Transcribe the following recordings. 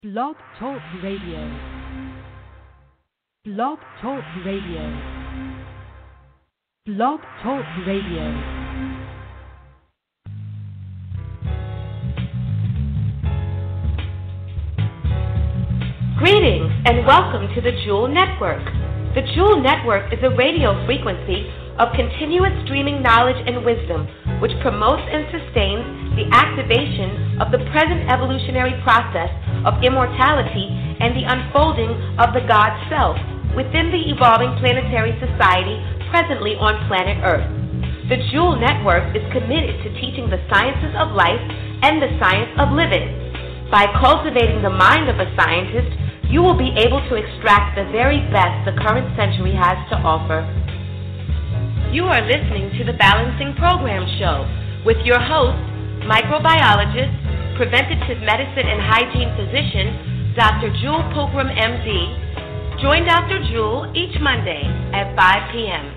Blog Talk Radio. Blog Talk Radio. Blog Talk Radio. Greetings and welcome to the Jewel Network. The Jewel Network is a radio frequency of continuous streaming knowledge and wisdom, which promotes and sustains the activation of the present evolutionary process of immortality and the unfolding of the God Self within the evolving planetary society presently on planet Earth. The Jewel Network is committed to teaching the sciences of life and the science of living. By cultivating the mind of a scientist, you will be able to extract the very best the current century has to offer. You are listening to the Balancing Program Show with your host, microbiologist, preventative medicine and hygiene physician, Dr. Jewel Pookrum, MD. Join Dr. Jewel each Monday at 5 p.m.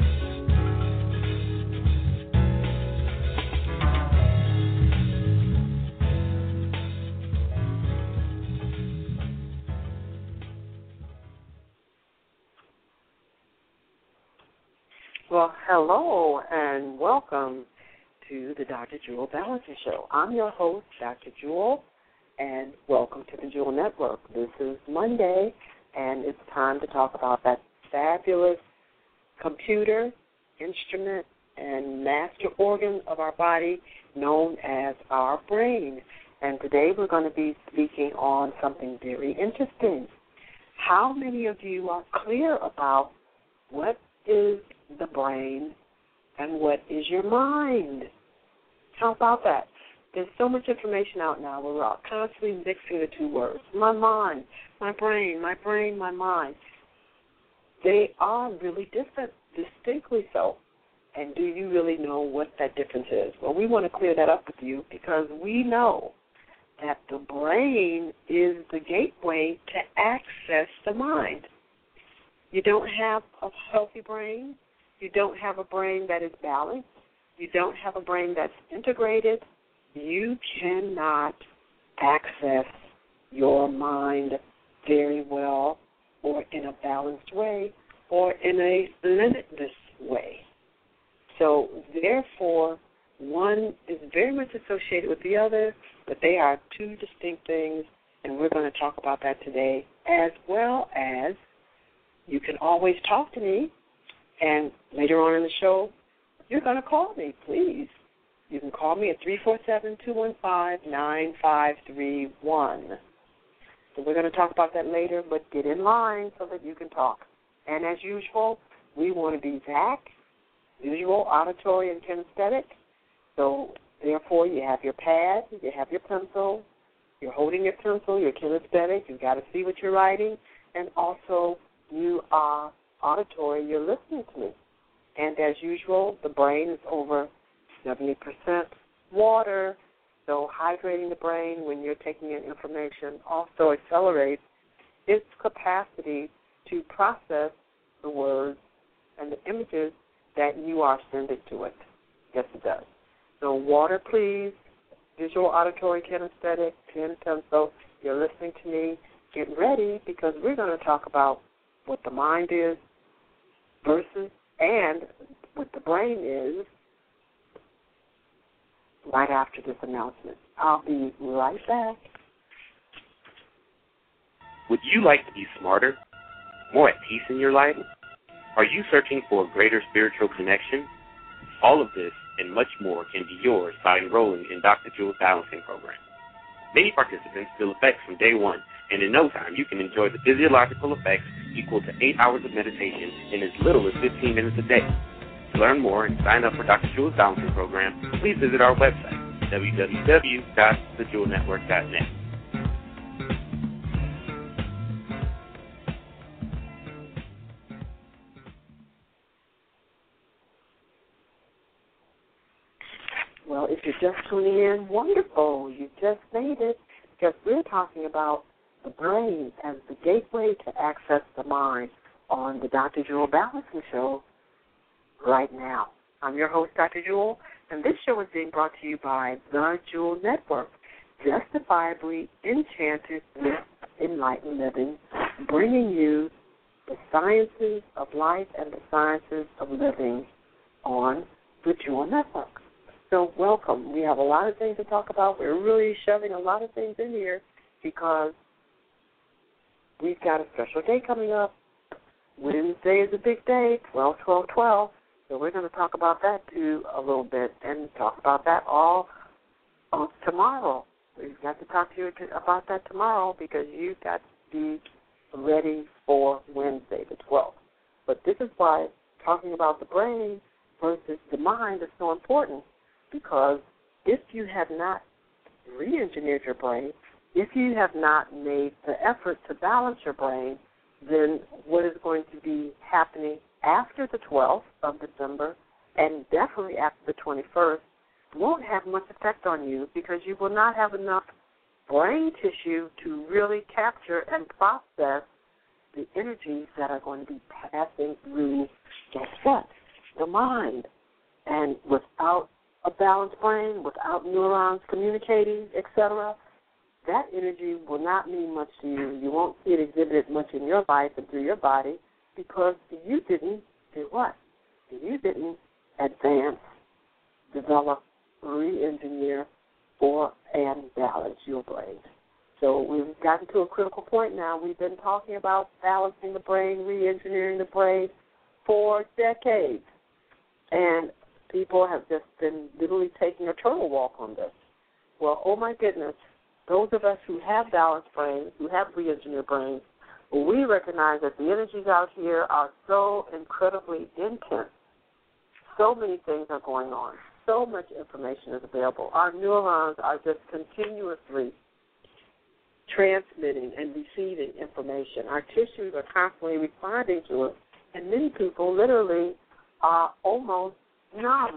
Well, hello and welcome to the Dr. Jewel Balancing Show. I'm your host, Dr. Jewel, and welcome to the Jewel Network. This is Monday, and it's time to talk about that fabulous computer, instrument, and master organ of our body known as our brain. And today we're going to be speaking on something very interesting. How many of you are clear about what is the brain and what is your mind? How about that? There's so much information out now. We're all constantly mixing the two words. My mind, my brain, my brain, my mind. They are really different, distinctly so. And do you really know what that difference is? Well, we want to clear that up with you because we know that the brain is the gateway to access the mind. You don't have a healthy brain. You don't have a brain that is balanced. You don't have a brain that's integrated. You cannot access your mind very well or in a balanced way or in a limitless way. So, therefore, one is very much associated with the other, but they are two distinct things, and we're going to talk about that today, as well as you can always talk to me, and later on in the show, you're going to call me, please. You can call me at 347-215-9531. So we're going to talk about that later, but get in line so that you can talk. And as usual, we want to be VAC, visual, auditory, and kinesthetic. So therefore, you have your pad, you have your pencil, you're holding your pencil, you're kinesthetic, you've got to see what you're writing, and also you are auditory, you're listening to me. And as usual, the brain is over 70% water, so hydrating the brain when you're taking in information also accelerates its capacity to process the words and the images that you are sending to it. Yes, it does. So water, please, visual, auditory, kinesthetic, pen, pencil, you're listening to me. Get ready because we're going to talk about what the mind is versus and what the brain is right after this announcement. I'll be right back. Would you like to be smarter, more at peace in your life? Are you searching for a greater spiritual connection? All of this and much more can be yours by enrolling in Dr. Jewel's Balancing Program. Many participants feel effects from day one, and in no time you can enjoy the physiological effects equal to 8 hours of meditation in as little as 15 minutes a day. To learn more and sign up for Dr. Jewel's Balancing Program, please visit our website, www.thejewelnetwork.net. Well, if you're just tuning in, wonderful. You just made it because we're talking about the brain as the gateway to access the mind on the Dr. Jewel Balancing Show right now. I'm your host, Dr. Jewel, and this show is being brought to you by the Jewel Network, justifiably enchanted with Enlightened Living, bringing you the sciences of life and the sciences of living on the Jewel Network. So welcome. We have a lot of things to talk about. We're really shoving a lot of things in here because we've got a special day coming up. Wednesday is a big day, 12/12/12. So we're going to talk about that too a little bit and talk about that all tomorrow. We've got to talk to you about that tomorrow because you've got to be ready for Wednesday the 12th. But this is why talking about the brain versus the mind is so important, because if you have not re-engineered your brain, if you have not made the effort to balance your brain, then what is going to be happening after the 12th of December and definitely after the 21st won't have much effect on you because you will not have enough brain tissue to really capture and process the energies that are going to be passing through, guess what, the mind. And without a balanced brain, without neurons communicating, etc., that energy will not mean much to you. You won't see it exhibited much in your life and through your body because you didn't do what? You didn't advance, develop, re-engineer, and balance your brain. So we've gotten to a critical point now. We've been talking about balancing the brain, re-engineering the brain for decades. And people have just been literally taking a turtle walk on this. Well, oh my goodness, those of us who have balanced brains, who have re-engineered brains, we recognize that the energies out here are so incredibly intense. So many things are going on. So much information is available. Our neurons are just continuously transmitting and receiving information. Our tissues are constantly responding to it, and many people literally are almost numb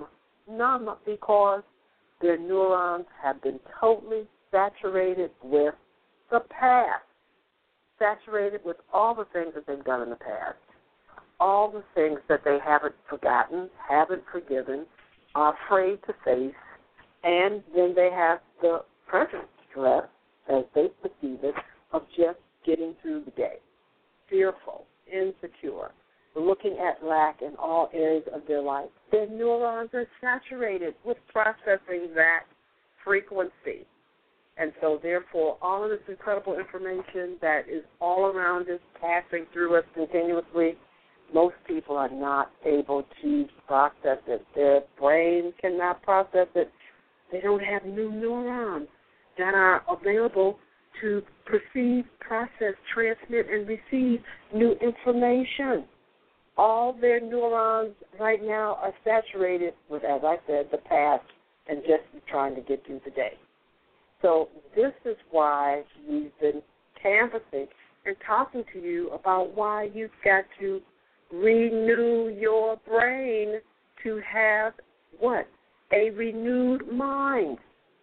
because their neurons have been totally saturated with the past, saturated with all the things that they've done in the past, all the things that they haven't forgotten, haven't forgiven, are afraid to face, and then they have the present stress, as they perceive it, of just getting through the day, fearful, insecure, looking at lack in all areas of their life. Their neurons are saturated with processing that frequency. And so, therefore, all of this incredible information that is all around us, passing through us continuously, most people are not able to process it. Their brain cannot process it. They don't have new neurons that are available to perceive, process, transmit, and receive new information. All their neurons right now are saturated with, as I said, the past and just trying to get through the day. So this is why we've been canvassing and talking to you about why you've got to renew your brain to have what? A renewed mind.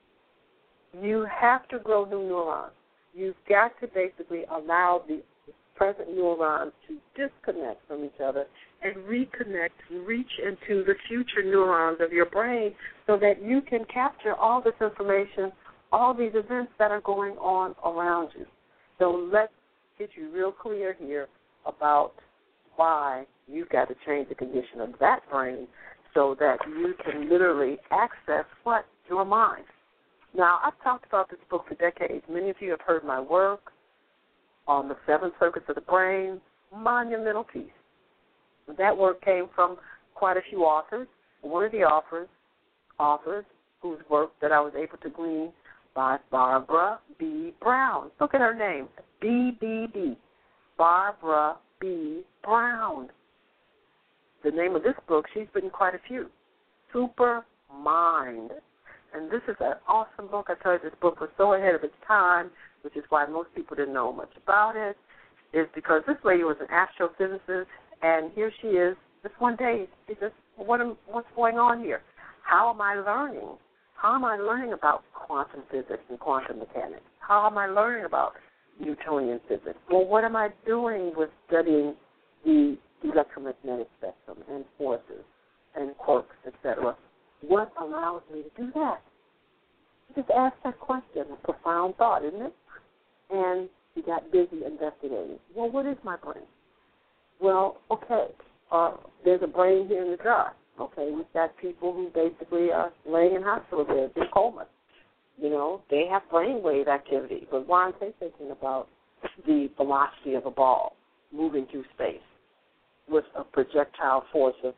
You have to grow new neurons. You've got to basically allow the present neurons to disconnect from each other and reconnect and reach into the future neurons of your brain so that you can capture all this information, all these events that are going on around you. So let's get you real clear here about why you've got to change the condition of that brain so that you can literally access what? Your mind. Now, I've talked about this book for decades. Many of you have heard my work on the 7 circuits of the brain, monumental piece. That work came from quite a few authors. One of the authors whose work that I was able to glean by Barbara B. Brown. Look at her name, BBB, Barbara B. Brown. The name of this book, she's written quite a few, Super Mind. And this is an awesome book. I tell you, this book was so ahead of its time, which is why most people didn't know much about it, is because this lady was an astrophysicist, and here she is, this one day, she just, what's going on here? How am I learning? How am I learning about quantum physics and quantum mechanics? How am I learning about Newtonian physics? Well, what am I doing with studying the electromagnetic spectrum and forces and quarks, etc.? What allows me to do that? Just ask that question, a profound thought, isn't it? And He got busy investigating. Well, what is my brain? Well, okay, there's a brain here in the jar. Okay, we've got people who basically are laying in hospital beds in comas. You know, they have brainwave activity, but why aren't they thinking about the velocity of a ball moving through space with a projectile force of,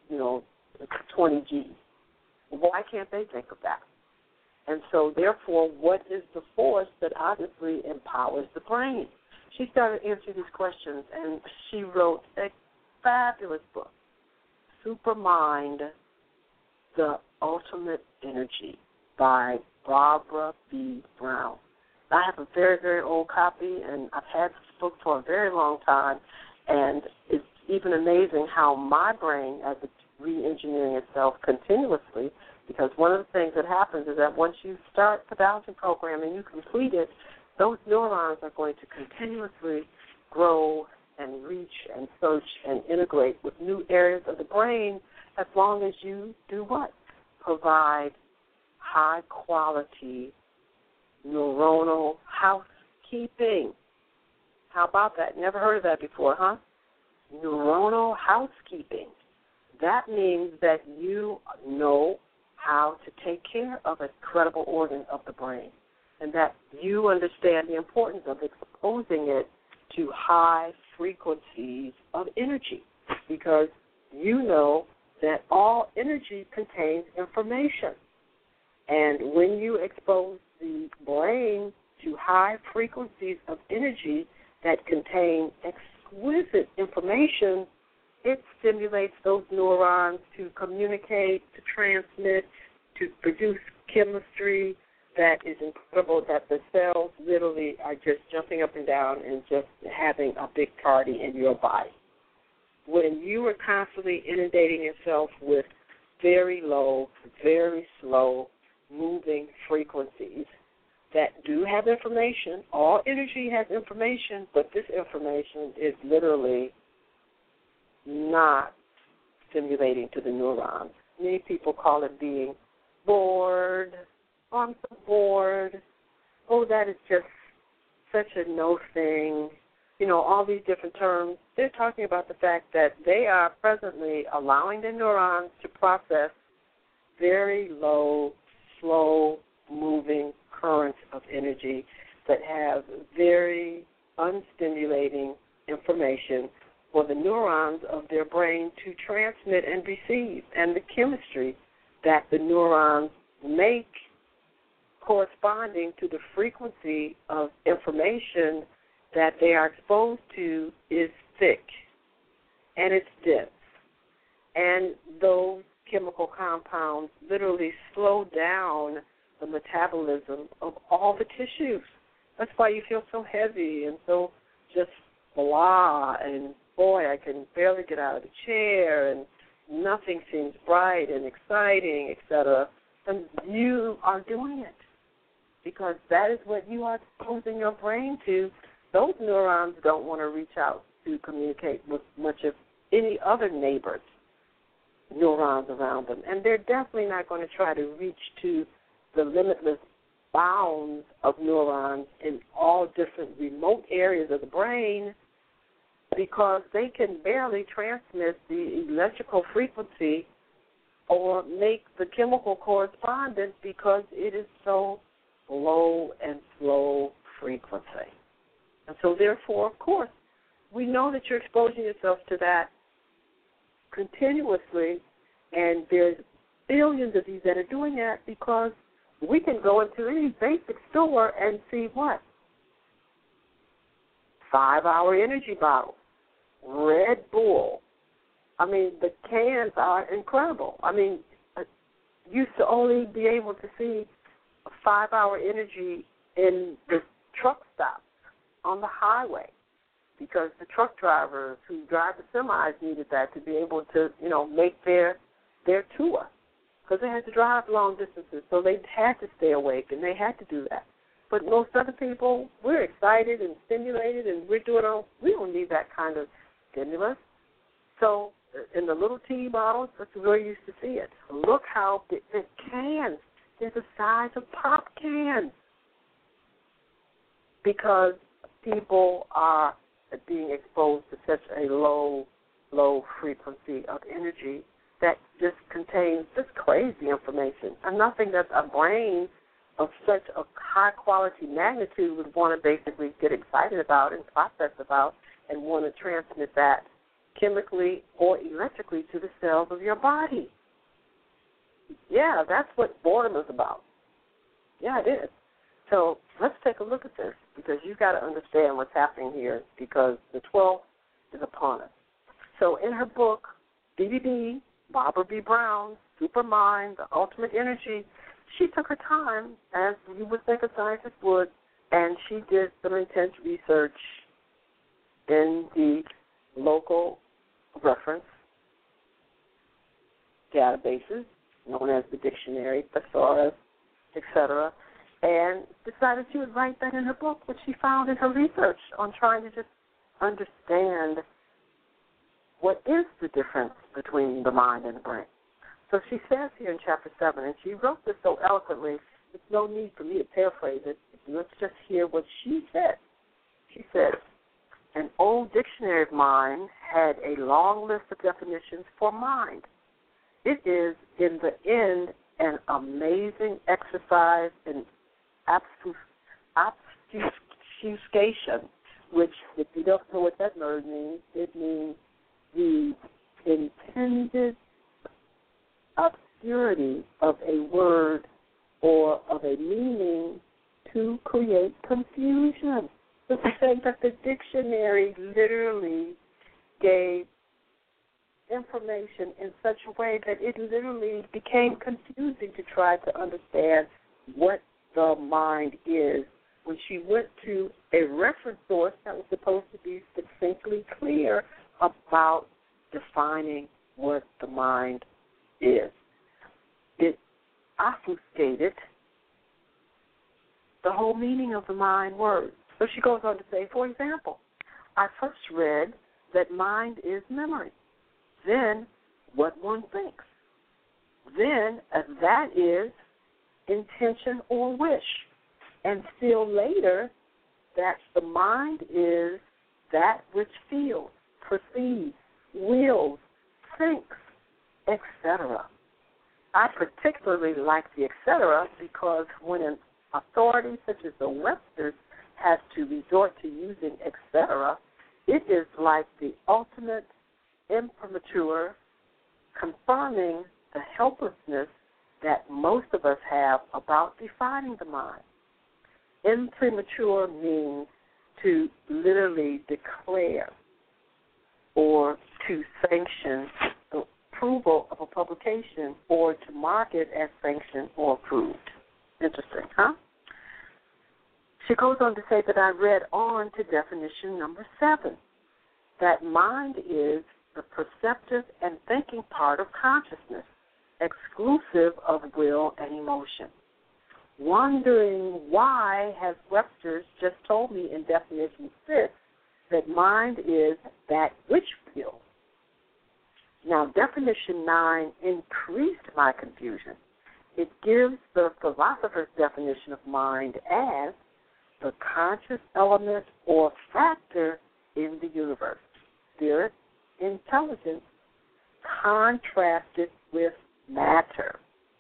20 G? Why can't they think of that? And so, therefore, what is the force that obviously empowers the brain? She started answering these questions, and she wrote a fabulous book, Supermind, The Ultimate Energy, by Barbara B. Brown. I have a very, very old copy, and I've had this book for a very long time, and it's even amazing how my brain, as it's re-engineering itself continuously, because one of the things that happens is that once you start the balancing program and you complete it, those neurons are going to continuously grow and reach and search and integrate with new areas of the brain as long as you do what? Provide high-quality neuronal housekeeping. How about that? Never heard of that before, huh? Neuronal housekeeping. That means that you know how to take care of a credible organ of the brain, and that you understand the importance of exposing it to high frequencies of energy, because you know that all energy contains information. And when you expose the brain to high frequencies of energy that contain exquisite information, it stimulates those neurons to communicate, to transmit, to produce chemistry that is incredible, that the cells literally are just jumping up and down and just having a big party in your body. When you are constantly inundating yourself with very low, very slow moving frequencies that do have information, all energy has information, but this information is literally not stimulating to the neurons. Many people call it being bored. Oh, I'm so bored. Oh, that is just such a no thing. All these different terms. They're talking about the fact that they are presently allowing the neurons to process very low, slow-moving currents of energy that have very unstimulating information for the neurons of their brain to transmit and receive, and the chemistry that the neurons make corresponding to the frequency of information that they are exposed to is thick, and it's dense. And those chemical compounds literally slow down the metabolism of all the tissues. That's why you feel so heavy and so just blah, and boy, I can barely get out of the chair, and nothing seems bright and exciting, etc. And you are doing it because that is what you are exposing your brain to. Those neurons don't want to reach out to communicate with much of any other neighbor's neurons around them. And they're definitely not going to try to reach to the limitless bounds of neurons in all different remote areas of the brain, because they can barely transmit the electrical frequency or make the chemical correspondence because it is so low and slow frequency. And so, therefore, of course, we know that you're exposing yourself to that continuously, and there's billions of these that are doing that because we can go into any basic store and see what? 5-hour energy bottles, Red Bull. I mean, the cans are incredible. I mean, used to only be able to see a 5-hour energy in the truck stops on the highway because the truck drivers who drive the semis needed that to be able to, make their tour because they had to drive long distances, so they had to stay awake and they had to do that. But most other people, we're excited and stimulated and we don't need that kind of stimulus. So in the little tea bottles, that's where you used to see it. Look how big the cans. They're the size of pop cans. Because people are being exposed to such a low frequency of energy that just contains just crazy information, and nothing that a brain of such a high-quality magnitude would want to basically get excited about and process about and want to transmit that chemically or electrically to the cells of your body. Yeah, that's what boredom is about. Yeah, it is. So let's take a look at this, because you've got to understand what's happening here, because the 12th is upon us. So in her book, BBB, Barbara B. Brown, Supermind, The Ultimate Energy, she took her time, as you would think a scientist would, and she did some intense research in the local reference databases, known as the dictionary, thesaurus, etc., and decided she would write that in her book, which she found in her research on trying to just understand what is the difference between the mind and the brain. So she says here in Chapter 7, and she wrote this so eloquently, there's no need for me to paraphrase it. Let's just hear what she said. She said, an old dictionary of mine had a long list of definitions for mind. It is, in the end, an amazing exercise in obfuscation, which, if you don't know what that word means, it means the intended obscurity of a word or of a meaning to create confusion. This is saying that the dictionary literally gave information in such a way that it literally became confusing to try to understand what the mind is, when she went to a reference source that was supposed to be succinctly clear about defining what the mind is. It obfuscated the whole meaning of the mind word. So she goes on to say, for example, I first read that mind is memory, then what one thinks, then that is intention or wish, and still later that the mind is that which feels, perceives, wills, thinks, etc. I particularly like the etc. because when an authority such as the Webster's has to resort to using etc., it is like the ultimate imprimatur, confirming the helplessness that most of us have about defining the mind. Imprimatur means to literally declare or to sanction the approval of a publication or to mark it as sanctioned or approved. Interesting, huh? She goes on to say that I read on to definition number 7, that mind is the perceptive and thinking part of consciousness, exclusive of will and emotion. Wondering why has Webster's just told me in definition 6 that mind is that which feels. Now, definition 9 increased my confusion. It gives the philosopher's definition of mind as the conscious element or factor in the universe, spirit, intelligence, contrasted with matter.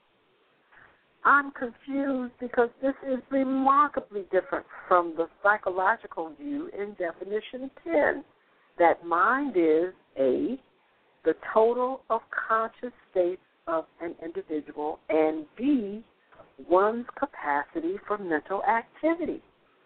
I'm confused because this is remarkably different from the psychological view in definition 10, that mind is A, the total of conscious states of an individual, and B, one's capacity for mental activity.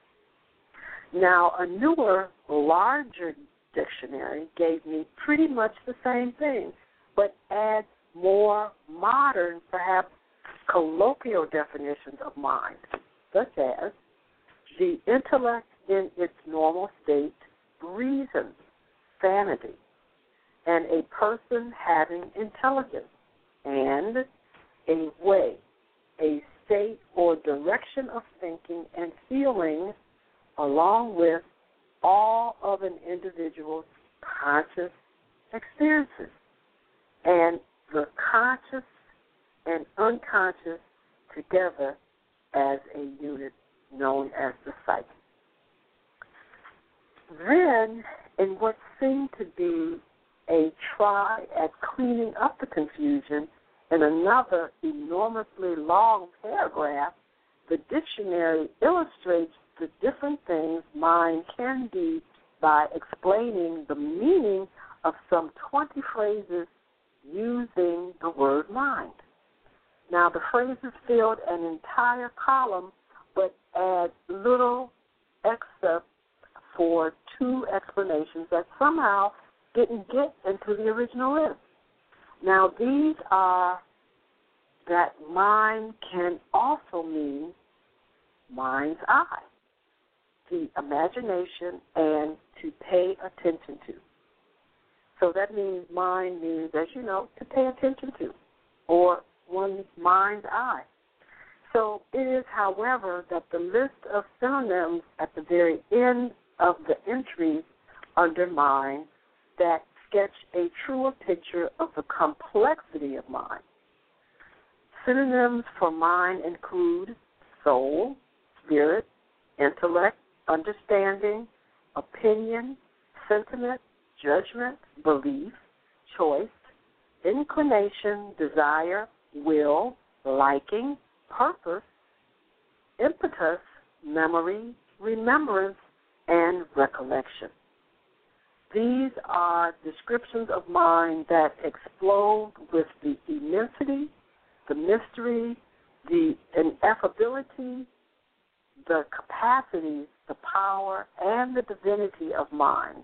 Now, a newer, larger dictionary gave me pretty much the same thing, but adds more modern, perhaps colloquial definitions of mind, such as the intellect in its normal state, reason, sanity, and a person having intelligence, and a way, a state or direction of thinking and feeling, along with all of an individual's conscious experiences, and the conscious and unconscious together as a unit known as the psyche. Then, in what seemed to be a try at cleaning up the confusion in another enormously long paragraph, the dictionary illustrates the different things mind can be by explaining the meaning of some 20 phrases using the word mind. Now, the phrases filled an entire column, but add little except for two explanations that somehow didn't get into the original list. Now, these are that mind can also mean mind's eye, the imagination, and to pay attention to. So that means mind means, as you know, to pay attention to, or one's mind's eye. So it is, however, that the list of synonyms at the very end of the entries under mind that sketch a truer picture of the complexity of mind. Synonyms for mind include soul, spirit, intellect, understanding, opinion, sentiment, judgment, belief, choice, inclination, desire, will, liking, purpose, impetus, memory, remembrance, and recollection. These are descriptions of mind that explode with the immensity, the mystery, the ineffability, the capacity, the power, and the divinity of mind.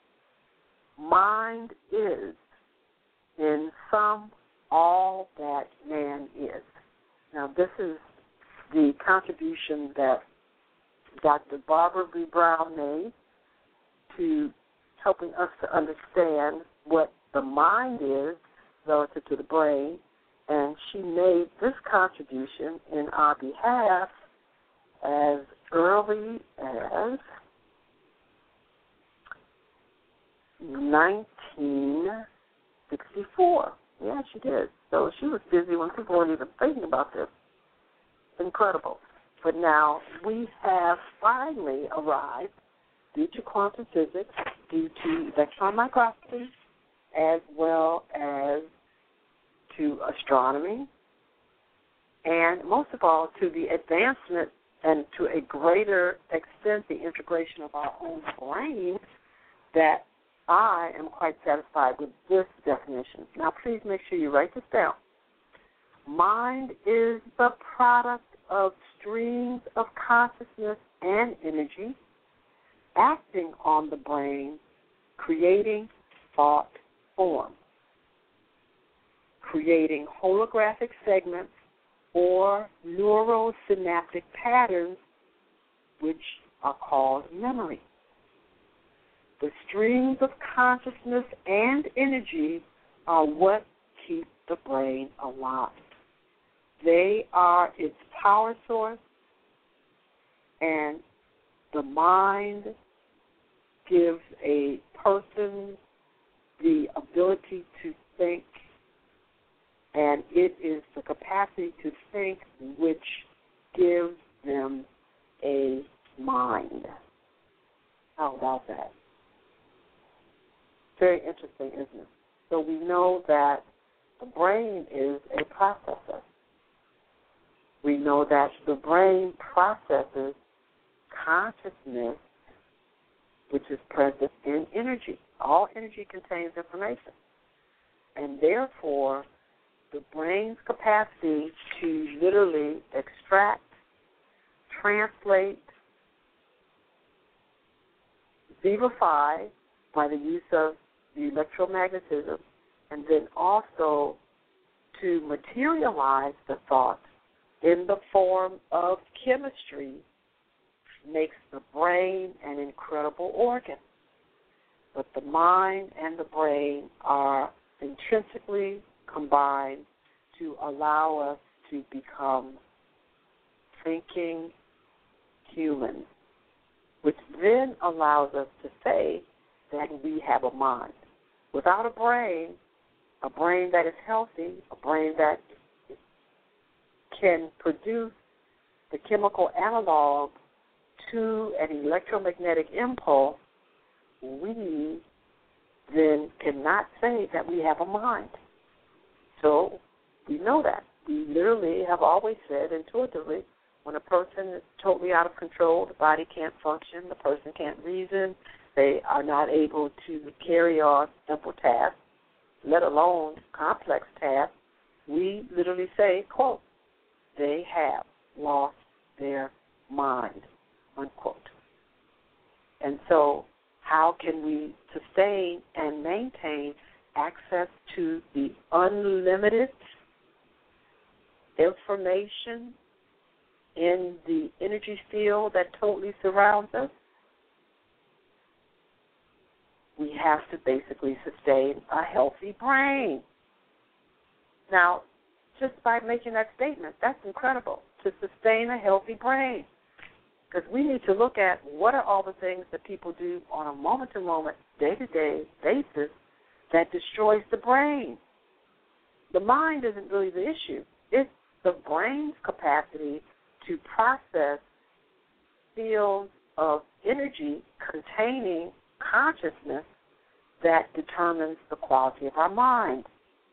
Mind is, in sum, all that man is. Now, this is the contribution that Dr. Barbara B. Brown made to helping us to understand what the mind is relative to the brain, and she made this contribution in our behalf as early as 1964. Yeah, she did. So she was busy when people weren't even thinking about this. Incredible. But now we have finally arrived, due to quantum physics, due to electron microscopy, as well as to astronomy, and most of all to the advancement and to a greater extent the integration of our own brain, that I am quite satisfied with this definition. Now, please make sure you write this down. Mind is the product of streams of consciousness and energy acting on the brain, creating thought form, creating holographic segments or neurosynaptic patterns, which are called memory. The streams of consciousness and energy are what keep the brain alive. They are its power source, and the mind gives a person the ability to think, and it is the capacity to think which gives them a mind. How about that? Very interesting, isn't it? So we know that the brain is a processor. We know that the brain processes consciousness, which is present in energy. All energy contains information. And therefore, the brain's capacity to literally extract, translate, vivify by the use of the electromagnetism, and then also to materialize the thought in the form of chemistry makes the brain an incredible organ. But the mind and the brain are intrinsically combined to allow us to become thinking humans, which then allows us to say that we have a mind. Without a brain that is healthy, a brain that can produce the chemical analog to an electromagnetic impulse, we then cannot say that we have a mind. So we know that. We literally have always said intuitively, when a person is totally out of control, the body can't function, the person can't reason, they are not able to carry on simple tasks, let alone complex tasks, we literally say, quote, they have lost their mind, unquote. And so how can we sustain and maintain access to the unlimited information in the energy field that totally surrounds us? We have to basically sustain a healthy brain. Now, just by making that statement, that's incredible, to sustain a healthy brain. Because we need to look at what are all the things that people do on a moment-to-moment, day-to-day basis that destroys the brain. The mind isn't really the issue. It's the brain's capacity to process fields of energy containing consciousness that determines the quality of our mind.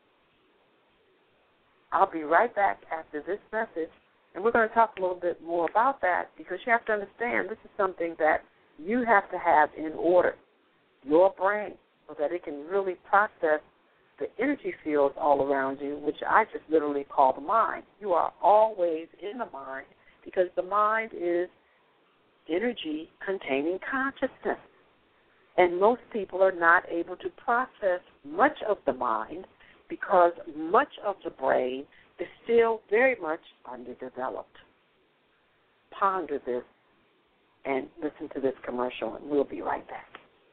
I'll be right back after this message, and we're going to talk a little bit more about that, because you have to understand this is something that you have to have in order, your brain, so that it can really process the energy fields all around you, which I just literally call the mind. You are always in the mind, because the mind is energy containing consciousness. And most people are not able to process much of the mind because much of the brain is still very much underdeveloped. Ponder this and listen to this commercial, and we'll be right back.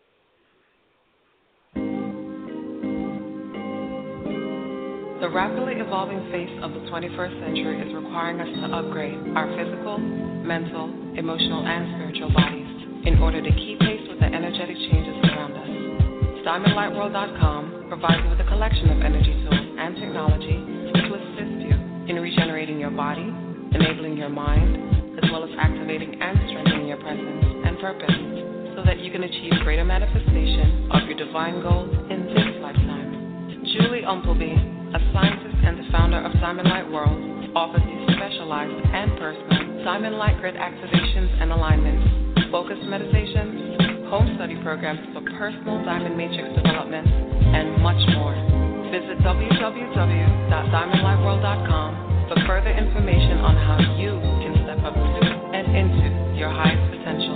The rapidly evolving face of the 21st century is requiring us to upgrade our physical, mental, emotional, and spiritual bodies in order to keep pace with the energetic changes around us. DiamondLightWorld.com provides you with a collection of energy tools and technology to assist you in regenerating your body, enabling your mind, as well as activating and strengthening your presence and purpose so that you can achieve greater manifestation of your divine goals in this lifetime. Julie Umpleby, a scientist and the founder of Diamond Light World, offers you specialized and personal Diamond Light Grid activations and alignments, focused meditations, home study programs for personal diamond matrix development, and much more. Visit www.diamondlightworld.com for further information on how you can step up to and into your highest potential.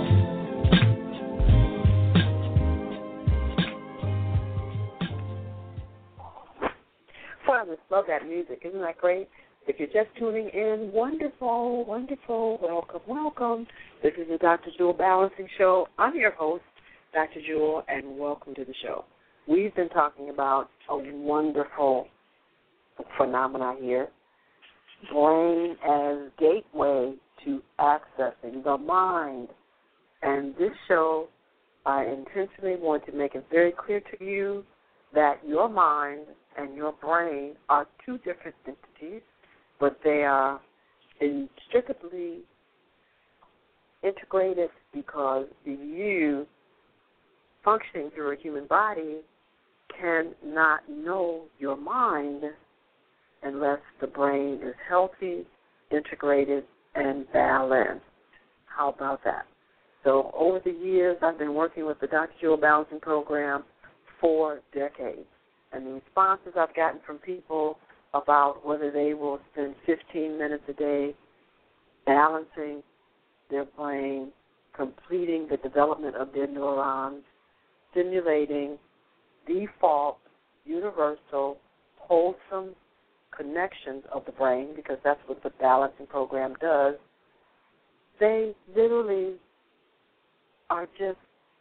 Well, I just love that music. Isn't that great? If you're just tuning in, wonderful, wonderful. Welcome, welcome. This is the Dr. Jewel Balancing Show. I'm your host, Dr. Jewel, and welcome to the show. We've been talking about a wonderful phenomena here, brain as gateway to accessing the mind. And this show, I intentionally want to make it very clear to you that your mind and your brain are two different entities, but they are inextricably integrated because you, functioning through a human body, cannot know your mind unless the brain is healthy, integrated, and balanced. How about that? So over the years, I've been working with the Dr. Jewel Balancing Program for decades. And the responses I've gotten from people about whether they will spend 15 minutes a day balancing their brain, completing the development of their neurons, stimulating default, universal, wholesome connections of the brain, because that's what the balancing program does, they literally are just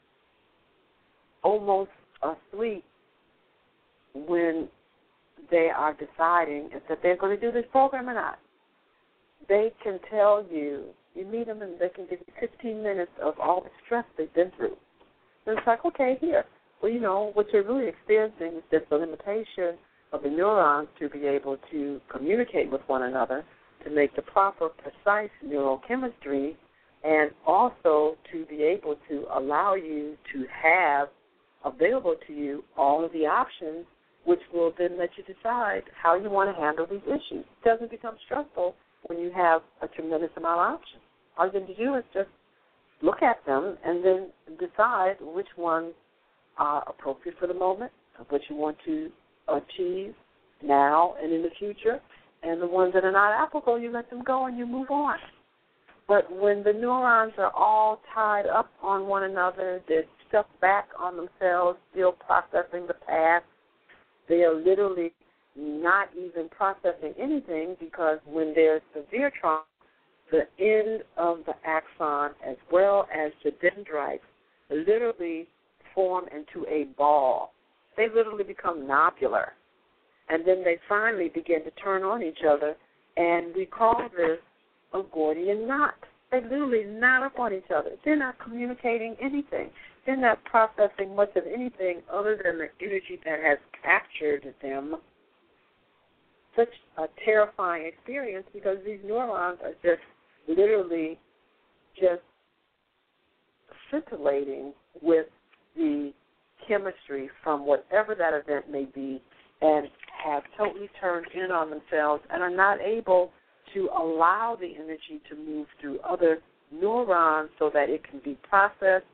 almost asleep when they are deciding if that they're going to do this program or not. They can tell you, you meet them and they can give you 15 minutes of all the stress they've been through. And it's like, okay, here. Well, you know, what you're really experiencing is just the limitation of the neurons to be able to communicate with one another to make the proper, precise neurochemistry and also to be able to allow you to have available to you all of the options, which will then let you decide how you want to handle these issues. It doesn't become stressful when you have a tremendous amount of options. All you need to do is just look at them and then decide which ones are appropriate for the moment, what you want to achieve now and in the future, and the ones that are not applicable, you let them go and you move on. But when the neurons are all tied up on one another, they're stuck back on themselves, still processing the past, they are literally not even processing anything, because when there's severe trauma, the end of the axon as well as the dendrites literally form into a ball. They literally become nodular. And then they finally begin to turn on each other, and we call this a Gordian knot. They literally knot up on each other. They're not communicating anything. They're not processing much of anything other than the energy that has captured them. Such a terrifying experience, because these neurons are just literally just scintillating with the chemistry from whatever that event may be, and have totally turned in on themselves and are not able to allow the energy to move through other neurons so that it can be processed,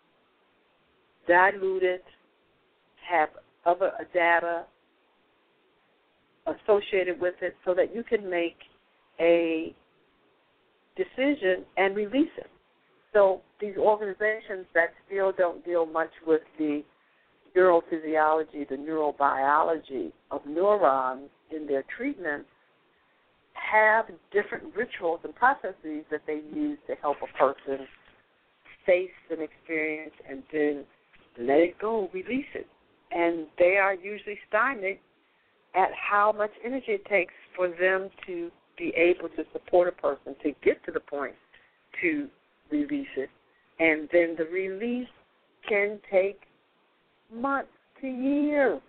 diluted, have other data associated with it so that you can make a decision and release it. So these organizations that still don't deal much with the neurophysiology, the neurobiology of neurons in their treatments, have different rituals and processes that they use to help a person face an experience and then let it go, release it. And they are usually stymied at how much energy it takes for them to be able to support a person to get to the point to release it. And then the release can take months to years.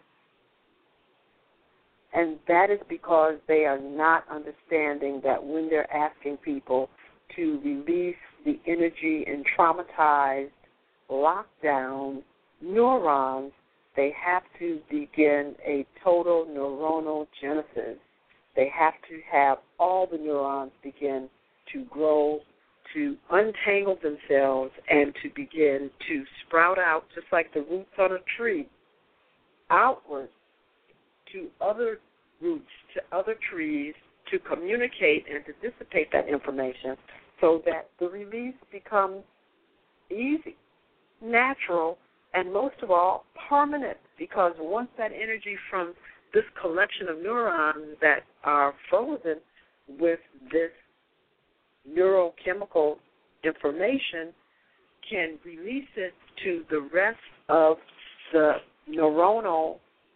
And that is because they are not understanding that when they're asking people to release the energy in traumatized, lockdown neurons, they have to begin a total neuronal genesis. They have to have all the neurons begin to grow, to untangle themselves, and to begin to sprout out, just like the roots on a tree, outwards to other roots, to other trees, to communicate and to dissipate that information so that the release becomes easy, natural, and most of all, permanent, because once that energy from this collection of neurons that are frozen with this neurochemical information can release it to the rest of the neuronal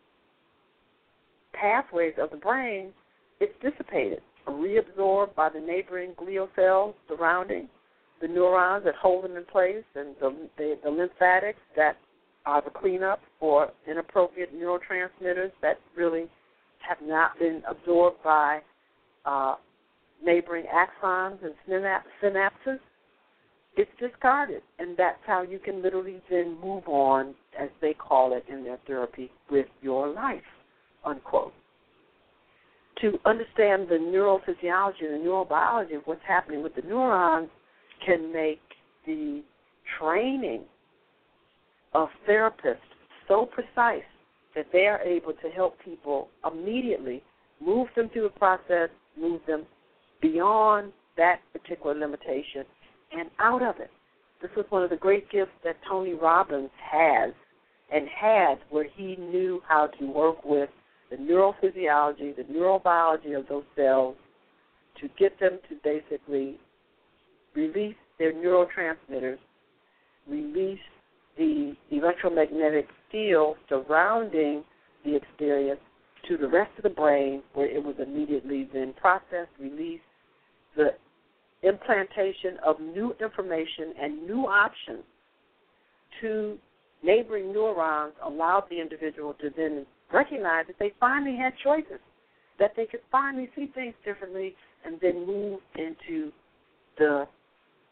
pathways of the brain, it's dissipated, reabsorbed by the neighboring glial cells surrounding the neurons that hold them in place, and the lymphatics that are the cleanup for inappropriate neurotransmitters that really have not been absorbed by neighboring axons and synapses. It's discarded, and that's how you can literally then move on, as they call it in their therapy, with your life, unquote. To understand the neurophysiology and the neurobiology of what's happening with the neurons can make the training of therapists so precise that they are able to help people immediately move them through the process, move them beyond that particular limitation and out of it. This was one of the great gifts that Tony Robbins has and had, where he knew how to work with the neurophysiology, the neurobiology of those cells to get them to basically release their neurotransmitters, release the electromagnetic field surrounding the experience to the rest of the brain, where it was immediately then processed, released. The implantation of new information and new options to neighboring neurons allowed the individual to then recognize that they finally had choices, that they could finally see things differently, and then move into the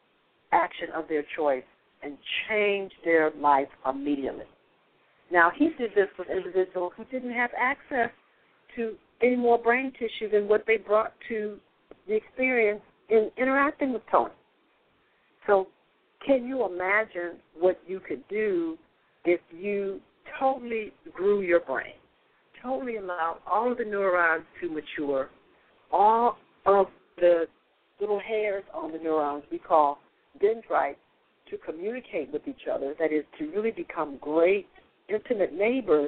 action of their choice and change their life immediately. Now, he did this with individuals who didn't have access to any more brain tissue than what they brought to the experience in interacting with Tony. So can you imagine what you could do if you totally grew your brain, totally allowed all of the neurons to mature, all of the little hairs on the neurons we call dendrites to communicate with each other, that is, to really become great, intimate neighbors?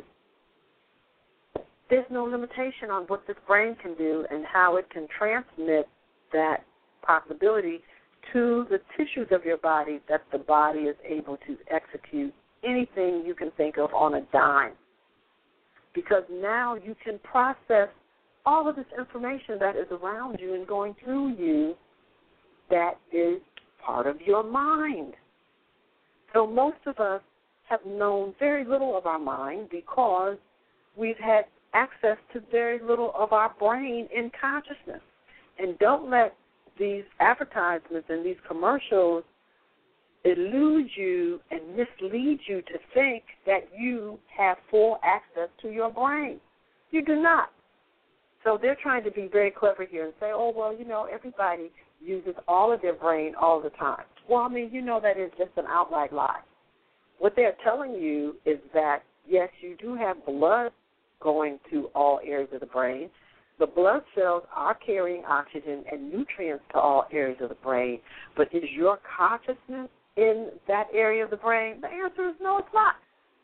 There's no limitation on what this brain can do and how it can transmit that possibility to the tissues of your body, that the body is able to execute anything you can think of on a dime. Because now you can process all of this information that is around you and going through you that is part of your mind. So most of us have known very little of our mind because we've had access to very little of our brain in consciousness. And don't let these advertisements and these commercials elude you and mislead you to think that you have full access to your brain. You do not. So they're trying to be very clever here and say, oh, well, you know, everybody uses all of their brain all the time. Well, I mean, you know that is just an outright lie. What they're telling you is that, yes, you do have blood going to all areas of the brain. The blood cells are carrying oxygen and nutrients to all areas of the brain, but is your consciousness in that area of the brain? The answer is no, it's not.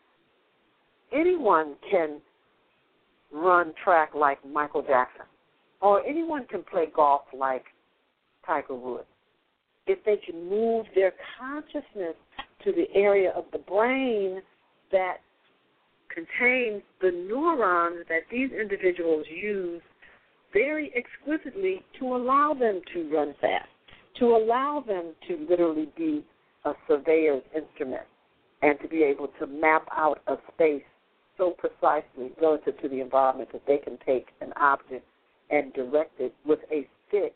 Anyone can run track like Michael Jackson, or anyone can play golf like Tiger Woods. If they can move their consciousness to the area of the brain that contains the neurons that these individuals use very exquisitely to allow them to run fast, to allow them to literally be a surveyor's instrument and to be able to map out a space so precisely relative to the environment that they can take an object and direct it with a stick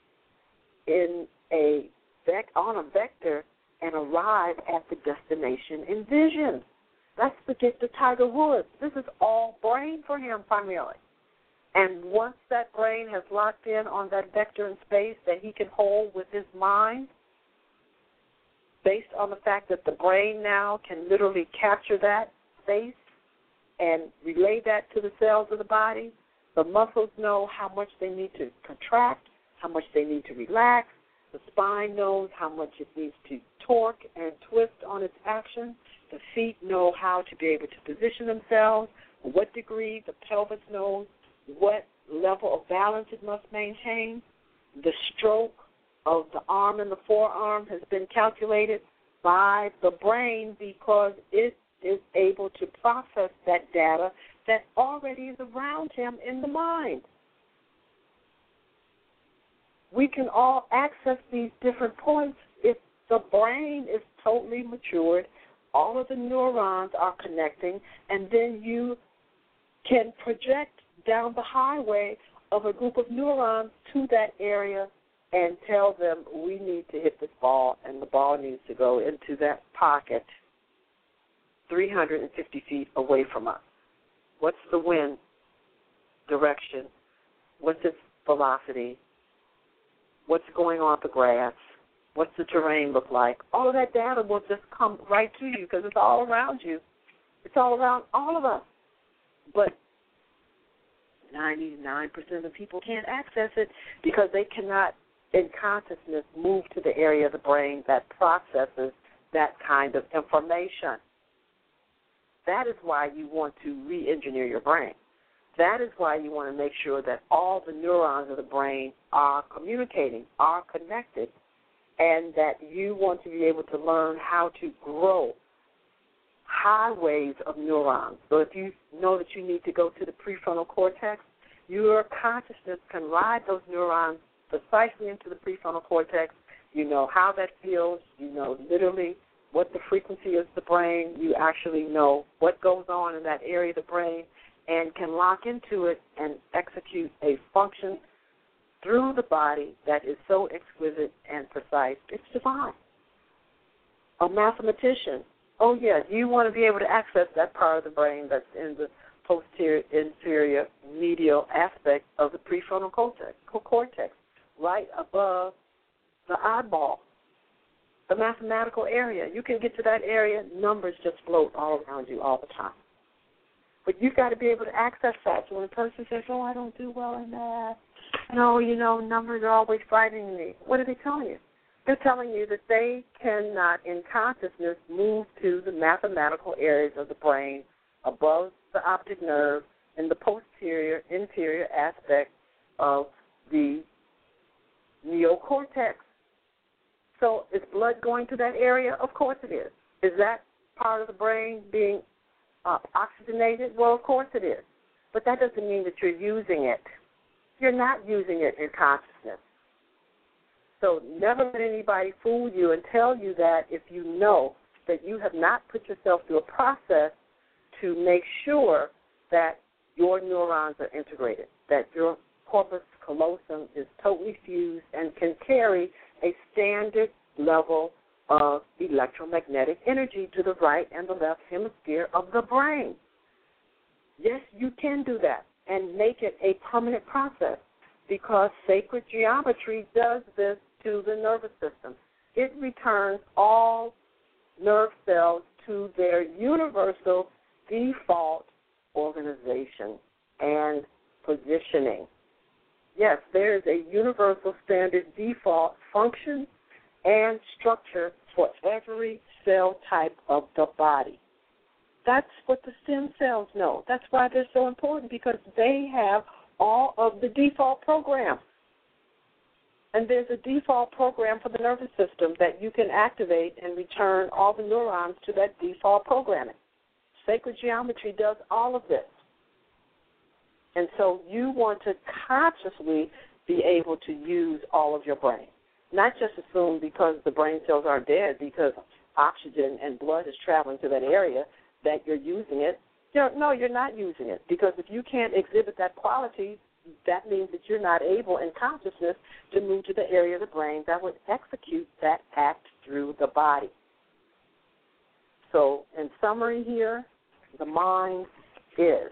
on a vector and arrive at the destination in vision. That's the gift of Tiger Woods. This is all brain for him primarily. And once that brain has locked in on that vector in space that he can hold with his mind, based on the fact that the brain now can literally capture that space and relay that to the cells of the body, the muscles know how much they need to contract, how much they need to relax. The spine knows how much it needs to torque and twist on its action. The feet know how to be able to position themselves, what degree. The pelvis knows what level of balance it must maintain. The stroke of the arm and the forearm has been calculated by the brain because it is able to process that data that already is around him in the mind. We can all access these different points if the brain is totally matured, all of the neurons are connecting, and then you can project down the highway of a group of neurons to that area and tell them we need to hit this ball, and the ball needs to go into that pocket 350 feet away from us. What's the wind direction? What's its velocity? What's going on the grass? What's the terrain look like? All of that data will just come right to you because it's all around you. It's all around all of us. But 99% of people can't access it because they cannot, in consciousness, move to the area of the brain that processes that kind of information. That is why you want to re-engineer your brain. That is why you want to make sure that all the neurons of the brain are communicating, are connected, and that you want to be able to learn how to grow highways of neurons. So if you know that you need to go to the prefrontal cortex, your consciousness can ride those neurons precisely into the prefrontal cortex. You know how that feels. You know literally what the frequency is of the brain. You actually know what goes on in that area of the brain and can lock into it and execute a function through the body that is so exquisite and precise. It's divine. A mathematician. Oh, yeah, you want to be able to access that part of the brain that's in the posterior inferior medial aspect of the prefrontal cortex, right above the eyeball, the mathematical area. You can get to that area, numbers just float all around you all the time. But you've got to be able to access that. So when a person says, oh, I don't do well in math, no, numbers are always frightening me, what are they telling you? They're telling you that they cannot, in consciousness, move to the mathematical areas of the brain above the optic nerve in the posterior inferior aspect of the neocortex. So is blood going to that area? Of course it is. Is that part of the brain being oxygenated? Well, of course it is. But that doesn't mean that you're using it. You're not using it in consciousness. So never let anybody fool you and tell you that if you know that you have not put yourself through a process to make sure that your neurons are integrated, that your corpus callosum is totally fused and can carry a standard level of electromagnetic energy to the right and the left hemisphere of the brain. Yes, you can do that and make it a permanent process because sacred geometry does this to the nervous system. It returns all nerve cells to their universal default organization and positioning. Yes, there is a universal standard default function and structure for every cell type of the body. That's what the stem cells know. That's why they're so important, because they have all of the default programs. And there's a default program for the nervous system that you can activate and return all the neurons to that default programming. Sacred geometry does all of this. And so you want to consciously be able to use all of your brain. Not just assume because the brain cells are dead, because oxygen and blood is traveling to that area, that you're using it. No, you're not using it. Because if you can't exhibit that quality, that means that you're not able in consciousness to move to the area of the brain that would execute that act through the body. So in summary here, the mind is.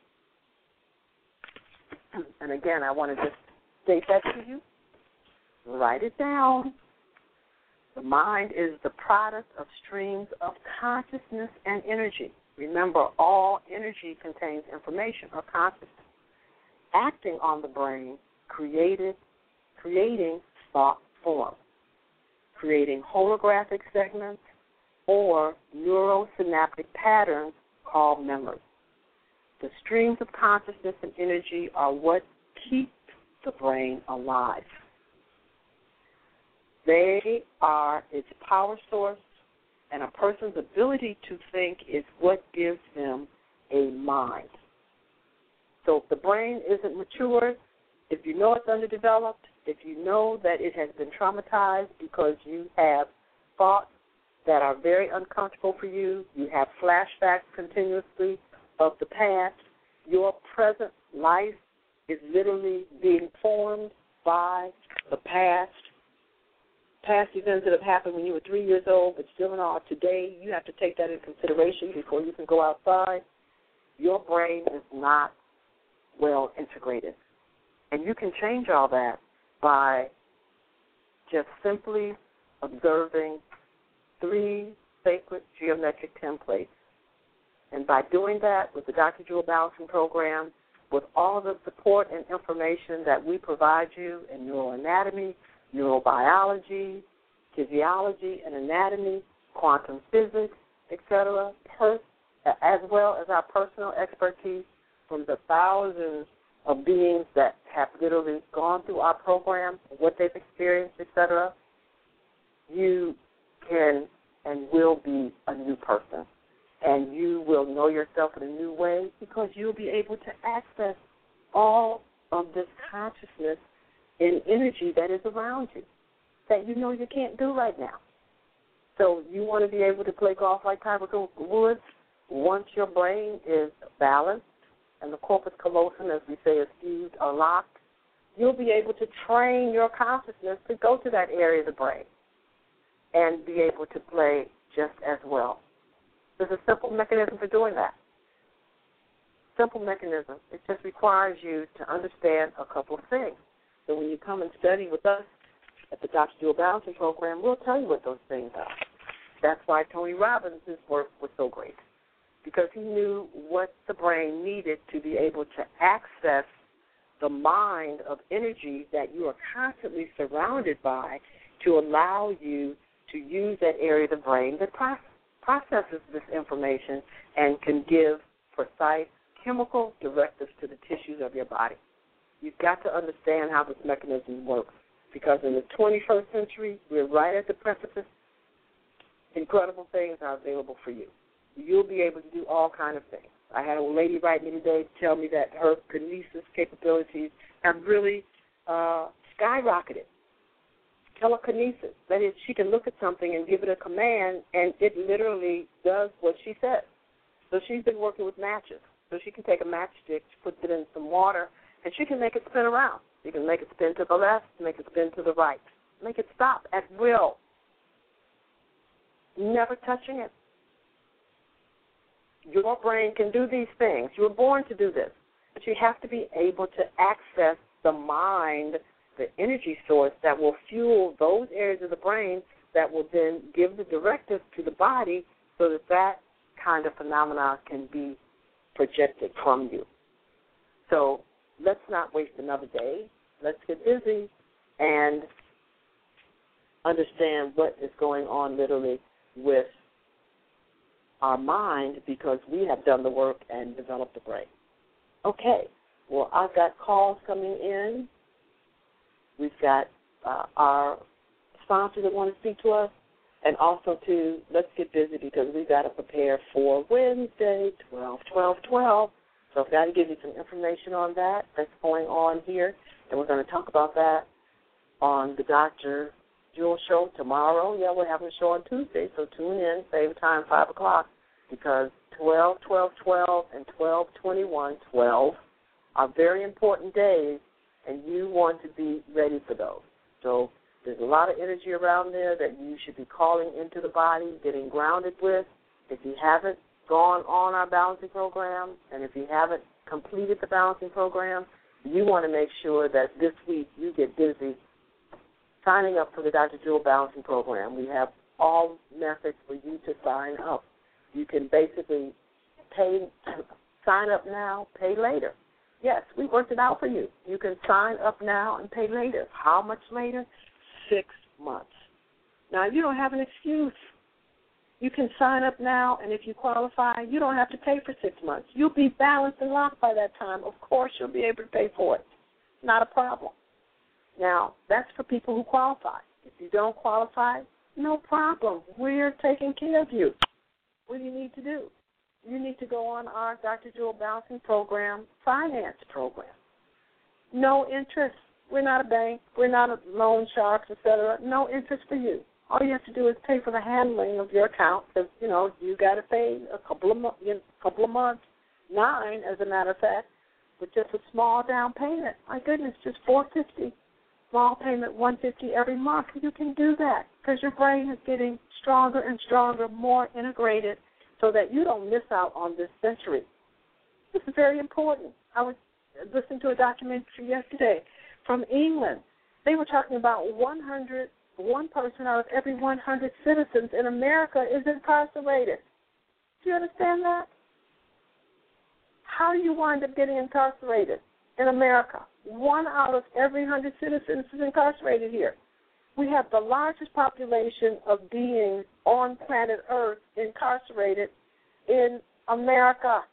And again, I want to just state that to you. Write it down. The mind is the product of streams of consciousness and energy. Remember, all energy contains information or consciousness. Acting on the brain, creating thought form, creating holographic segments or neurosynaptic patterns called memory. The streams of consciousness and energy are what keep the brain alive. They are its power source, and a person's ability to think is what gives them a mind. So if the brain isn't mature, if you know it's underdeveloped, if you know that it has been traumatized because you have thoughts that are very uncomfortable for you, you have flashbacks continuously of the past, your present life is literally being formed by the past events that have happened when you were 3 years old, but still in all today, you have to take that into consideration before you can go outside. Your brain is not well integrated. And you can change all that by just simply observing 3 sacred geometric templates. And by doing that with the Dr. Jewel Balancing Program, with all of the support and information that we provide you in neuroanatomy, neurobiology, physiology and anatomy, quantum physics, etc., as well as our personal expertise from the thousands of beings that have literally gone through our program, what they've experienced, etc., you can and will be a new person. And you will know yourself in a new way because you'll be able to access all of this consciousness and energy that is around you that you know you can't do right now. So you want to be able to play golf like Tiger Woods once your brain is balanced and the corpus callosum, as we say, is fused or locked. You'll be able to train your consciousness to go to that area of the brain. and be able to play just as well. There's a simple mechanism for doing that. Simple mechanism. It just requires you to understand a couple of things. So when you come and study with us at the Dr. Jewel Balancing Program, we'll tell you what those things are. That's why Tony Robbins' work was so great, because he knew what the brain needed to be able to access the mind of energy that you are constantly surrounded by to allow you to use that area of the brain that processes this information and can give precise chemical directives to the tissues of your body. You've got to understand how this mechanism works, because in the 21st century, we're right at the precipice. Incredible things are available for you. You'll be able to do all kinds of things. I had a lady write me today to tell me that her kinesis capabilities have really skyrocketed. Telekinesis. That is, she can look at something and give it a command, and it literally does what she says. So she's been working with matches. So she can take a matchstick, put it in some water, and she can make it spin around. You can make it spin to the left, make it spin to the right, make it stop at will, never touching it. Your brain can do these things. You were born to do this, but you have to be able to access the mind, the energy source that will fuel those areas of the brain that will then give the directives to the body so that that kind of phenomena can be projected from you. So let's not waste another day. Let's get busy and understand what is going on literally with our mind, because we have done the work and developed the brain. Okay, well, I've got calls coming in. We've got our sponsors that want to speak to us, and also, too, let's get busy because we've got to prepare for Wednesday, 12/12/12. So I've got to give you some information on that that's going on here, and we're going to talk about that on the Dr. Jewel Show tomorrow. Yeah, we're having a show on Tuesday, so tune in, same time, 5 o'clock, because 12/12/12 and 12/21/12 are very important days, and you want to be ready for those. So there's a lot of energy around there that you should be calling into the body, getting grounded with. If you haven't gone on our balancing program, and if you haven't completed the balancing program, you want to make sure that this week you get busy signing up for the Dr. Jewel Balancing Program. We have all methods for you to sign up. You can basically sign up now, pay later. Yes, we worked it out for you. You can sign up now and pay later. How much later? 6 months. Now, you don't have an excuse. You can sign up now, and if you qualify, you don't have to pay for 6 months. You'll be balanced and locked by that time. Of course, you'll be able to pay for it. Not a problem. Now, that's for people who qualify. If you don't qualify, no problem. We're taking care of you. What do you need to do? You need to go on our Dr. Jewel Balancing Program finance program. No interest. We're not a bank. We're not a loan sharks, et cetera. No interest for you. All you have to do is pay for the handling of your account because, you got to pay a couple of months, 9 as a matter of fact, with just a small down payment. My goodness, just $450. Small payment, $150 every month. You can do that because your brain is getting stronger and stronger, more integrated, so that you don't miss out on this century. This is very important. I was listening to a documentary yesterday from England. They were talking about 1 person out of every 100 citizens in America is incarcerated. Do you understand that? How do you wind up getting incarcerated in America? 1 out of every 100 citizens is incarcerated here. We have the largest population of beings on planet Earth incarcerated in America.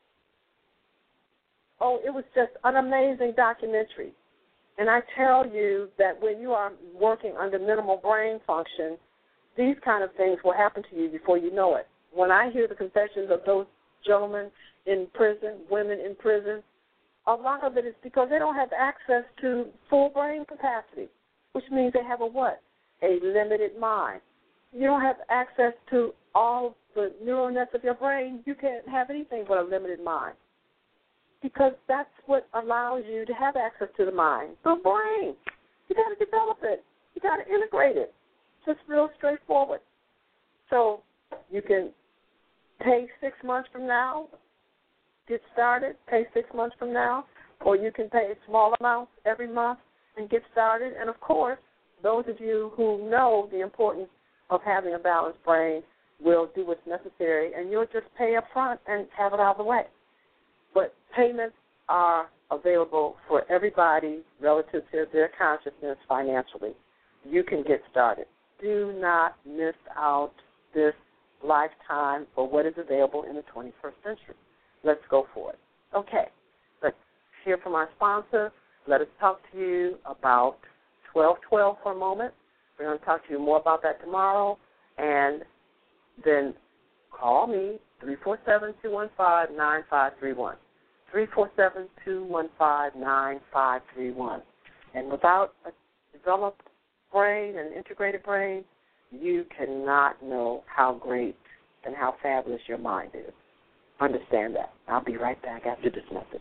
Oh, it was just an amazing documentary. And I tell you that when you are working under minimal brain function, these kind of things will happen to you before you know it. When I hear the confessions of those gentlemen in prison, women in prison, a lot of it is because they don't have access to full brain capacity, which means they have a what? A limited mind. You don't have access to all the neural nets of your brain. You can't have anything but a limited mind, because that's what allows you to have access to the mind, the brain. You got to develop it. You got to integrate it. just real straightforward. So you can pay 6 months from now, get started, pay 6 months from now, or you can pay small amounts every month and get started. And, of course, those of you who know the importance of having a balanced brain will do what's necessary, and you'll just pay up front and have it out of the way. But payments are available for everybody relative to their consciousness financially. You can get started. Do not miss out this lifetime for what is available in the 21st century. Let's go for it. Okay, let's hear from our sponsor. Let us talk to you about 1212 for a moment. We're going to talk to you more about that tomorrow. And then call me, 347-215-9531. 347-215-9531. And without a developed brain, an integrated brain, you cannot know how great and how fabulous your mind is. Understand that. I'll be right back after this message.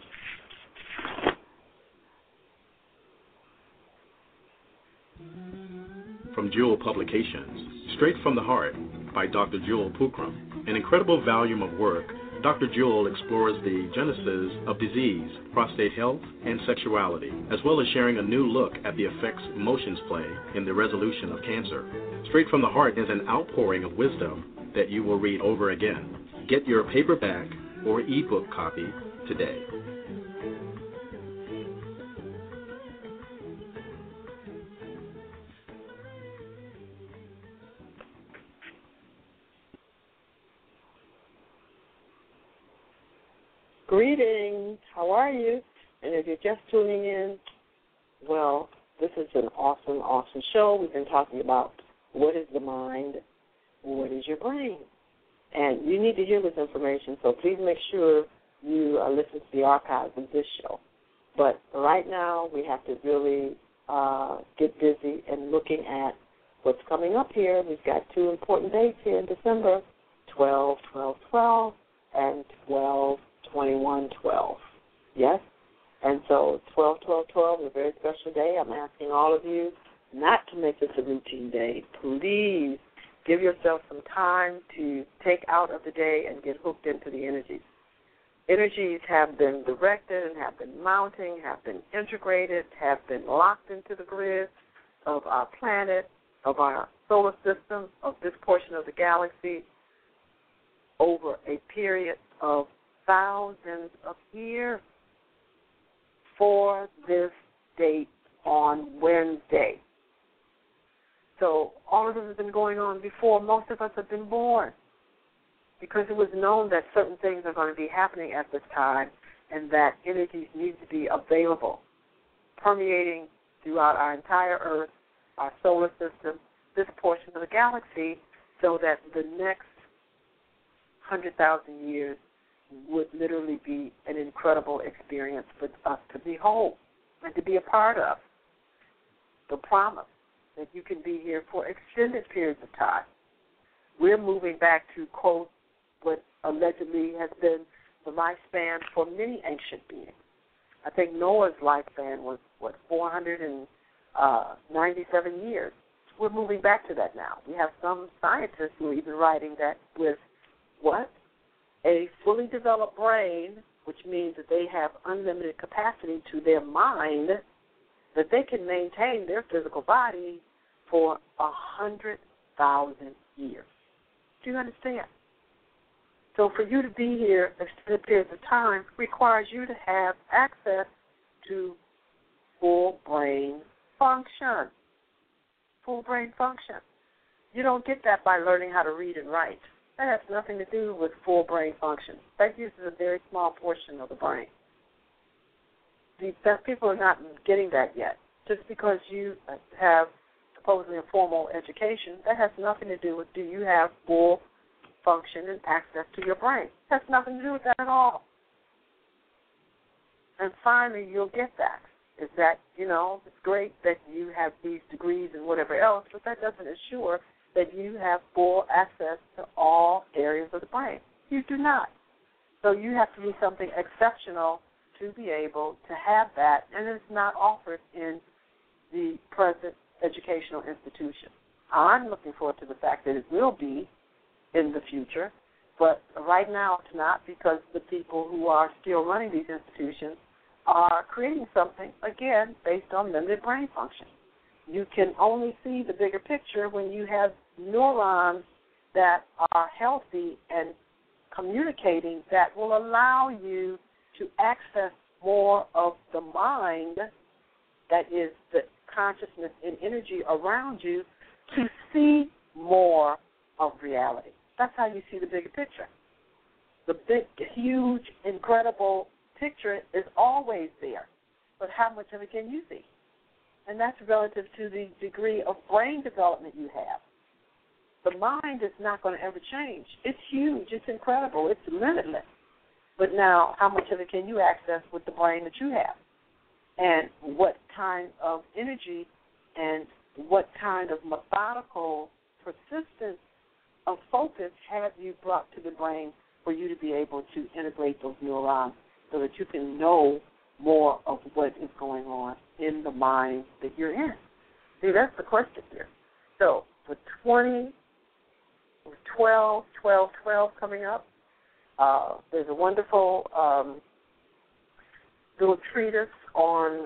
From Jewel Publications, Straight from the Heart by Dr. Jewel Pookrum, an incredible volume of work. Dr. Jewel explores the genesis of disease, prostate health, and sexuality, as well as sharing a new look at the effects emotions play in the resolution of cancer. Straight from the Heart is an outpouring of wisdom that you will read over again. Get your paperback or ebook copy today. Greetings. How are you? And if you're just tuning in, well, this is an awesome, awesome show. We've been talking about what is the mind, what is your brain. And you need to hear this information, so please make sure you listen to the archives of this show. But right now we have to really get busy and looking at what's coming up here. We've got two important dates here in December, 12/12/12 and 12/21/12. Yes? And so 12/12/12 is a very special day. I'm asking all of you not to make this a routine day. Please give yourself some time to take out of the day and get hooked into the energies. Energies have been directed and have been mounting, have been integrated, have been locked into the grid of our planet, of our solar system, of this portion of the galaxy over a period of thousands of years for this date on Wednesday. So all of this has been going on before most of us have been born, because it was known that certain things are going to be happening at this time and that energies need to be available, permeating throughout our entire Earth, our solar system, this portion of the galaxy, so that the next 100,000 years would literally be an incredible experience for us to behold and to be a part of. The promise that you can be here for extended periods of time. We're moving back to, quote, what allegedly has been the lifespan for many ancient beings. I think Noah's lifespan was, 497 years. We're moving back to that now. We have some scientists who are even writing that with what? A fully developed brain, which means that they have unlimited capacity to their mind, that they can maintain their physical body for 100,000 years. Do you understand? So for you to be here extended periods of time requires you to have access to full brain function. Full brain function. You don't get that by learning how to read and write. That has nothing to do with full brain function. That uses a very small portion of the brain. People are not getting that yet. Just because you have supposedly a formal education, that has nothing to do with do you have full function and access to your brain. It has nothing to do with that at all. And finally, you'll get that. Is that, it's great that you have these degrees and whatever else, but that doesn't assure that you have full access to all areas of the brain. You do not. So you have to do something exceptional to be able to have that, and it's not offered in the present educational institution. I'm looking forward to the fact that it will be in the future, but right now it's not, because the people who are still running these institutions are creating something, again, based on limited brain function. You can only see the bigger picture when you have neurons that are healthy and communicating that will allow you to access more of the mind, that is the consciousness and energy around you, to see more of reality. That's how you see the bigger picture. The big, huge, incredible picture is always there, but how much of it can you see? And that's relative to the degree of brain development you have. The mind is not going to ever change. It's huge. It's incredible. It's limitless. But now, how much of it can you access with the brain that you have? And what kind of energy and what kind of methodical persistence of focus have you brought to the brain for you to be able to integrate those neurons so that you can know more of what is going on in the mind that you're in? See, that's the question here. So for 12/12/12 coming up, there's a wonderful little treatise on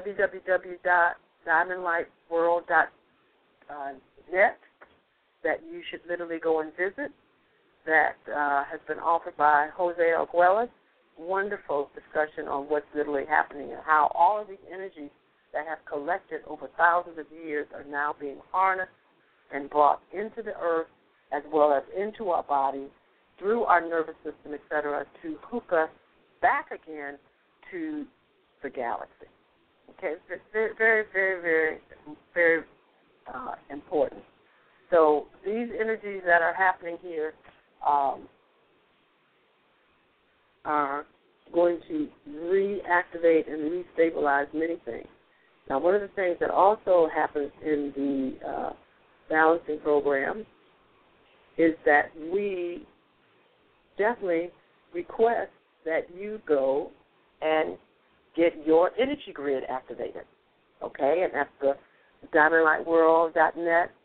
www.diamondlightworld.net that you should literally go and visit, that has been offered by Jose Arguelles. Wonderful discussion on what's literally happening and how all of these energies that have collected over thousands of years are now being harnessed and brought into the earth as well as into our bodies through our nervous system, et cetera, to hook us back again to the galaxy. Okay, it's very, very, very, very, very important. So these energies that are happening here are going to reactivate and restabilize many things. Now, one of the things that also happens in the balancing program is that we definitely request that you go and get your energy grid activated, okay? And that's the DiamondLightWorld.net.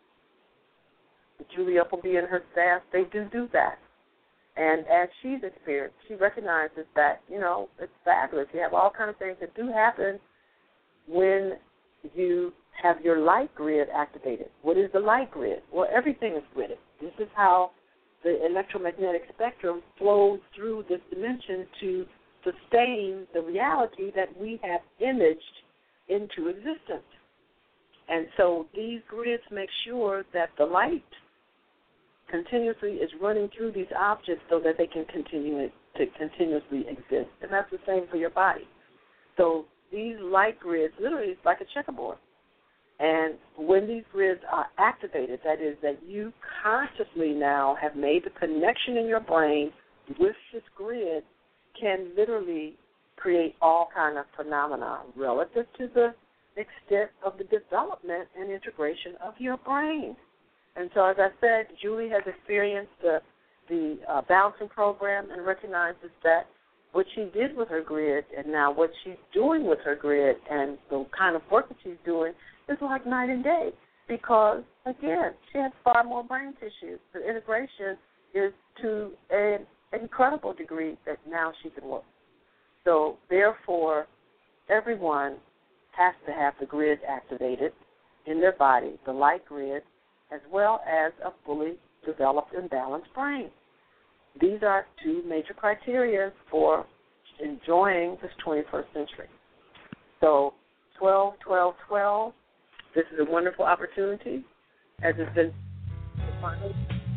Julia Appleby and her staff, they do that. And as she's experienced, she recognizes that, you know, it's fabulous. You have all kinds of things that do happen when you have your light grid activated. What is the light grid? Well, everything is gridded. This is how the electromagnetic spectrum flows through this dimension to sustain the reality that we have imaged into existence. And so these grids make sure that the light continuously is running through these objects so that they can continue to continuously exist. And that's the same for your body. So these light grids, literally, it's like a checkerboard. And when these grids are activated, that is that you consciously now have made the connection in your brain with this grid, can literally create all kind of phenomena relative to the extent of the development and integration of your brain. And so, as I said, Julie has experienced the balancing program and recognizes that what she did with her grid and now what she's doing with her grid and the kind of work that she's doing is like night and day because, again, she has far more brain tissue. The integration is to an incredible degree that now she can work. So, therefore, everyone has to have the grid activated in their body, the light grid, as well as a fully developed and balanced brain. These are two major criteria for enjoying this 21st century. So 12/12/12, this is a wonderful opportunity, as it's been defined,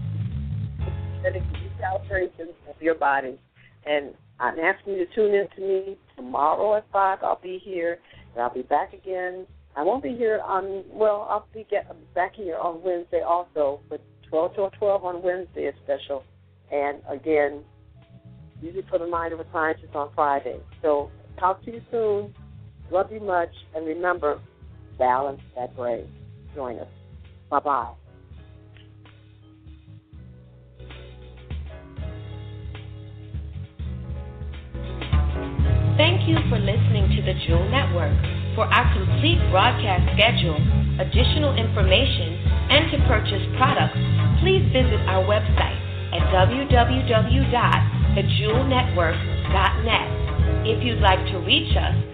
setting recalibration of your body. And I'm asking you to tune in to me tomorrow at 5. I'll be here, and I'll be back again. I won't be here I'll be back here on Wednesday also, but 12/12 on Wednesday is special. And, again, Music for the Mind of a Scientist on Friday. So talk to you soon. Love you much. And remember, balance that brain. Join us. Bye-bye. Thank you for listening to the Jewel Network. For our complete broadcast schedule, additional information, and to purchase products, please visit our website at www.thejewelnetwork.net. If you'd like to reach us,